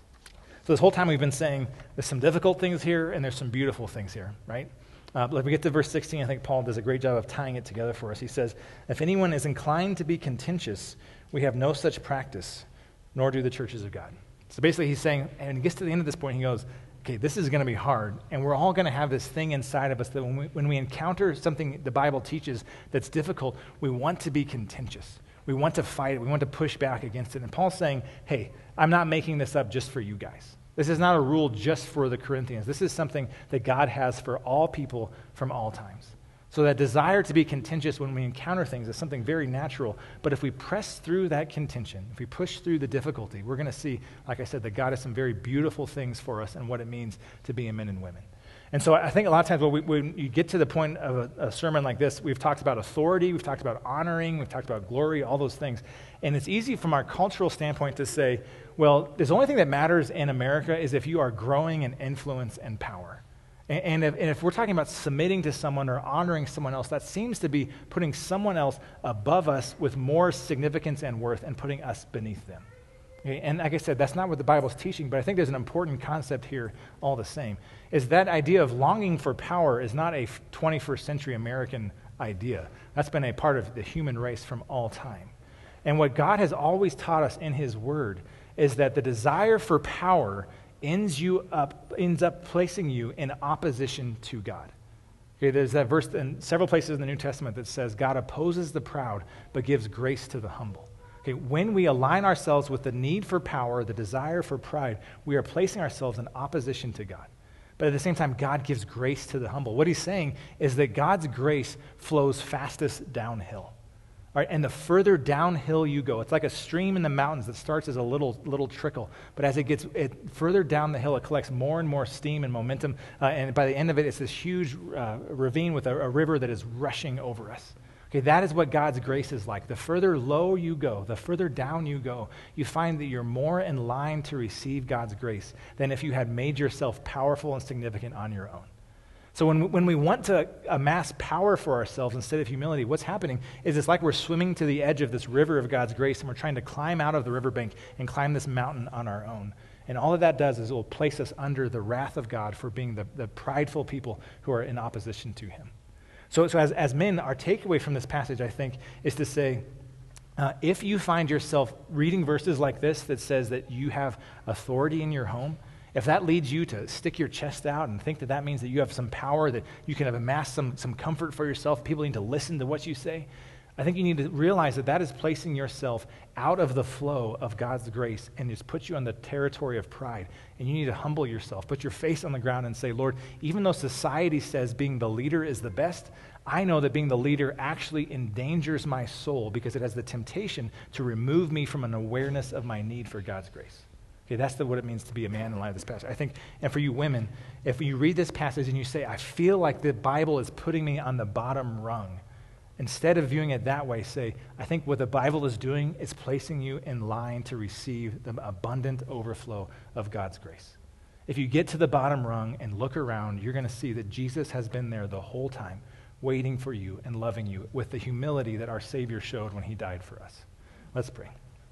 So this whole time we've been saying there's some difficult things here and there's some beautiful things here, right? But we get to verse 16, I think Paul does a great job of tying it together for us. He says, if anyone is inclined to be contentious, we have no such practice, nor do the churches of God. So basically he's saying, and he gets to the end of this point, he goes, okay, this is going to be hard, and we're all going to have this thing inside of us that when we encounter something the Bible teaches that's difficult, we want to be contentious. We want to fight it. We want to push back against it. And Paul's saying, hey, I'm not making this up just for you guys. This is not a rule just for the Corinthians. This is something that God has for all people from all times. So that desire to be contentious when we encounter things is something very natural. But if we press through that contention, if we push through the difficulty, we're going to see, like I said, that God has some very beautiful things for us and what it means to be a men and women. And so I think a lot of times when you get to the point of a sermon like this, we've talked about authority, we've talked about honoring, we've talked about glory, all those things. And it's easy from our cultural standpoint to say, well, the only thing that matters in America is if you are growing in influence and power. And if we're talking about submitting to someone or honoring someone else, that seems to be putting someone else above us with more significance and worth and putting us beneath them. Okay? And like I said, that's not what the Bible's teaching, but I think there's an important concept here all the same, is that idea of longing for power is not a 21st century American idea. That's been a part of the human race from all time. And what God has always taught us in his word is that the desire for power ends up placing you in opposition to God. Okay, there's that verse in several places in the New Testament that says God opposes the proud but gives grace to the humble. Okay, when we align ourselves with the need for power, the desire for pride, we are placing ourselves in opposition to God. But at the same time, God gives grace to the humble. What he's saying is that God's grace flows fastest downhill. All right, and the further downhill you go, it's like a stream in the mountains that starts as a little trickle, but as it gets further down the hill, it collects more and more steam and momentum, and by the end of it, it's this huge ravine with a river that is rushing over us. Okay, that is what God's grace is like. The further low you go, the further down you go, you find that you're more in line to receive God's grace than if you had made yourself powerful and significant on your own. So when we want to amass power for ourselves instead of humility, what's happening is it's like we're swimming to the edge of this river of God's grace, and we're trying to climb out of the riverbank and climb this mountain on our own. And all of that does is it will place us under the wrath of God for being the prideful people who are in opposition to him. So as men, our takeaway from this passage, I think, is to say, if you find yourself reading verses like this that says that you have authority in your home, if that leads you to stick your chest out and think that that means that you have some power, that you can have amassed some comfort for yourself, people need to listen to what you say, I think you need to realize that that is placing yourself out of the flow of God's grace and just puts you on the territory of pride. And you need to humble yourself, put your face on the ground and say, Lord, even though society says being the leader is the best, I know that being the leader actually endangers my soul because it has the temptation to remove me from an awareness of my need for God's grace. Okay, that's what it means to be a man in light of this passage. I think, and for you women, if you read this passage and you say, I feel like the Bible is putting me on the bottom rung, instead of viewing it that way, say, I think what the Bible is doing is placing you in line to receive the abundant overflow of God's grace. If you get to the bottom rung and look around, you're going to see that Jesus has been there the whole time, waiting for you and loving you with the humility that our Savior showed when he died for us. Let's pray.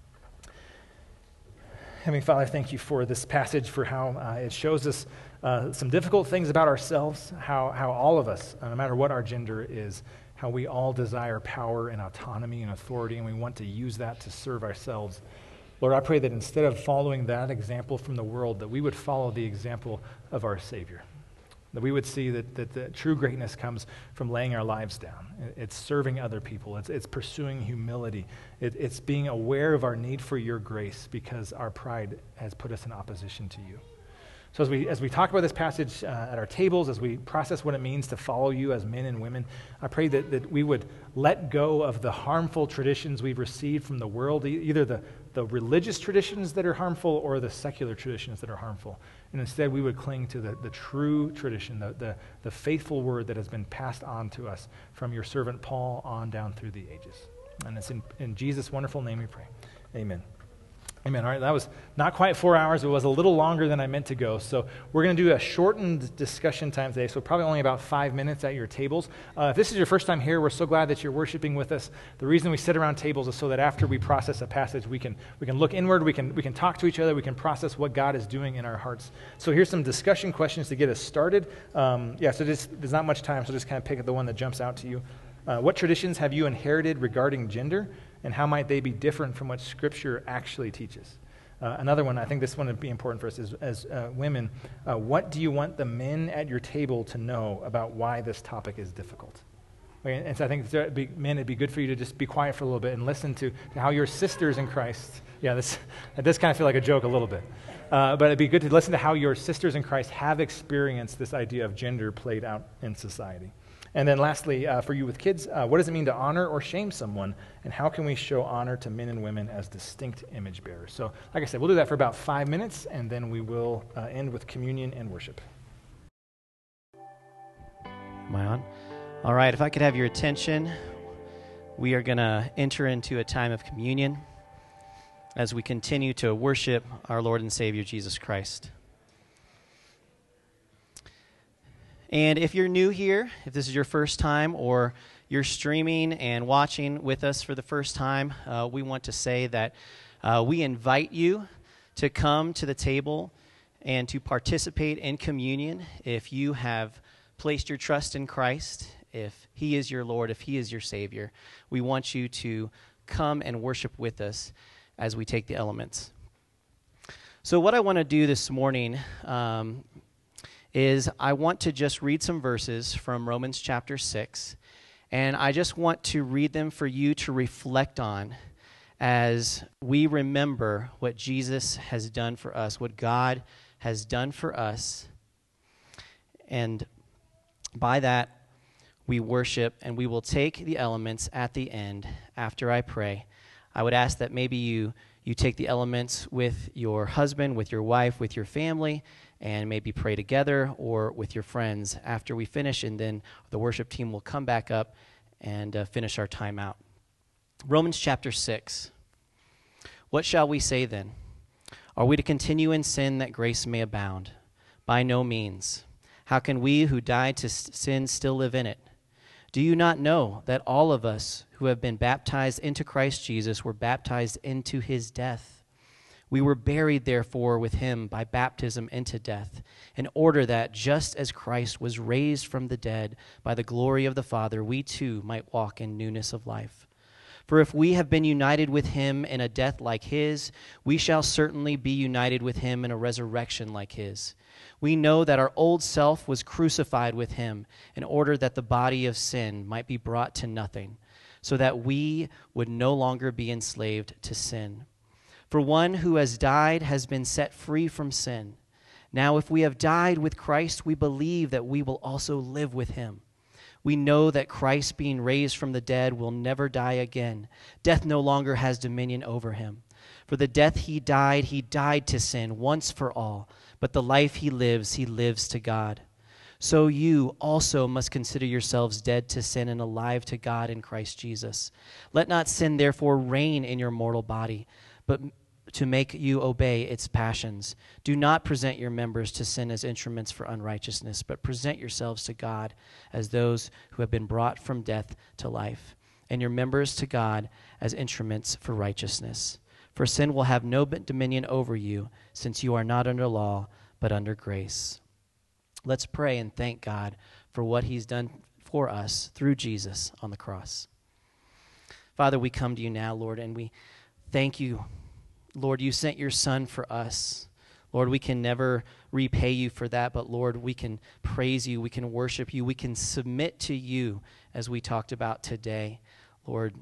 Heavenly Father, thank you for this passage, for how it shows us some difficult things about ourselves, how all of us, no matter what our gender is, how we all desire power and autonomy and authority, and we want to use that to serve ourselves. Lord, I pray that instead of following that example from the world, that we would follow the example of our Savior. That we would see that the true greatness comes from laying our lives down. It's serving other people. It's pursuing humility. It's being aware of our need for your grace because our pride has put us in opposition to you. So as we talk about this passage at our tables, as we process what it means to follow you as men and women, I pray that we would let go of the harmful traditions we've received from the world, either the religious traditions that are harmful or the secular traditions that are harmful. And instead we would cling to the true tradition, the faithful word that has been passed on to us from your servant Paul on down through the ages. And it's in Jesus' wonderful name we pray. Amen. Amen. All right, that was not quite 4 hours. It was a little longer than I meant to go. So we're going to do a shortened discussion time today, so probably only about 5 minutes at your tables. If this is your first time here, we're so glad that you're worshiping with us. The reason we sit around tables is so that after we process a passage, we can look inward, we can talk to each other, we can process what God is doing in our hearts. So here's some discussion questions to get us started. So there's not much time, so just kind of pick the one that jumps out to you. What traditions have you inherited regarding gender? And how might they be different from what Scripture actually teaches? Another one, I think this one would be important for us, is as women, what do you want the men at your table to know about why this topic is difficult? Okay, and so I think, men, it'd be good for you to just be quiet for a little bit and listen to how your sisters in Christ, this kind of feel like a joke a little bit, but it'd be good to listen to how your sisters in Christ have experienced this idea of gender played out in society. And then lastly, for you with kids, what does it mean to honor or shame someone? And how can we show honor to men and women as distinct image bearers? So, like I said, we'll do that for about 5 minutes, and then we will end with communion and worship. Am I on? All right, if I could have your attention, we are going to enter into a time of communion as we continue to worship our Lord and Savior, Jesus Christ. And if you're new here, if this is your first time or you're streaming and watching with us for the first time, we want to say that we invite you to come to the table and to participate in communion if you have placed your trust in Christ, if He is your Lord, if He is your Savior. We want you to come and worship with us as we take the elements. So what I want to do this morning is I want to just read some verses from Romans chapter 6, and I just want to read them for you to reflect on as we remember what Jesus has done for us, what God has done for us. And by that, we worship, and we will take the elements at the end after I pray. I would ask that maybe you take the elements with your husband, with your wife, with your family, and maybe pray together or with your friends after we finish, and then the worship team will come back up and finish our time out. Romans chapter 6. What shall we say then? Are we to continue in sin that grace may abound? By no means. How can we who died to sin still live in it? Do you not know that all of us who have been baptized into Christ Jesus were baptized into his death? We were buried, therefore, with him by baptism into death, in order that, just as Christ was raised from the dead by the glory of the Father, we too might walk in newness of life. For if we have been united with him in a death like his, we shall certainly be united with him in a resurrection like his. We know that our old self was crucified with him in order that the body of sin might be brought to nothing, so that we would no longer be enslaved to sin. For one who has died has been set free from sin. Now, if we have died with Christ, we believe that we will also live with him. We know that Christ, being raised from the dead, will never die again. Death no longer has dominion over him. For the death he died to sin once for all. But the life he lives to God. So you also must consider yourselves dead to sin and alive to God in Christ Jesus. Let not sin therefore reign in your mortal body, but to make you obey its passions. Do not present your members to sin as instruments for unrighteousness, but present yourselves to God as those who have been brought from death to life, and your members to God as instruments for righteousness. For sin will have no dominion over you, since you are not under law, but under grace. Let's pray and thank God for what he's done for us through Jesus on the cross. Father, we come to you now, Lord, and we thank you. Lord, you sent your Son for us. Lord, we can never repay you for that, but Lord, we can praise you, we can worship you, we can submit to you as we talked about today. Lord,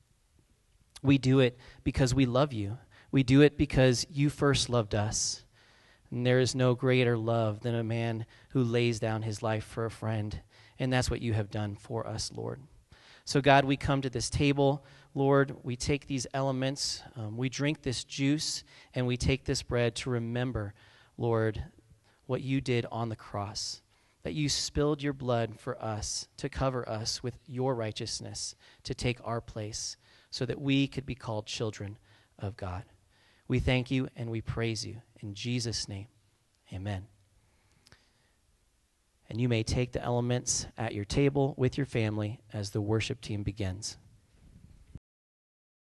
we do it because we love you. We do it because you first loved us. And there is no greater love than a man who lays down his life for a friend. And that's what you have done for us, Lord. So God, we come to this table. Lord, we take these elements, we drink this juice, and we take this bread to remember, Lord, what you did on the cross, that you spilled your blood for us to cover us with your righteousness, to take our place, so that we could be called children of God. We thank you and we praise you. In Jesus' name, amen. And you may take the elements at your table with your family as the worship team begins.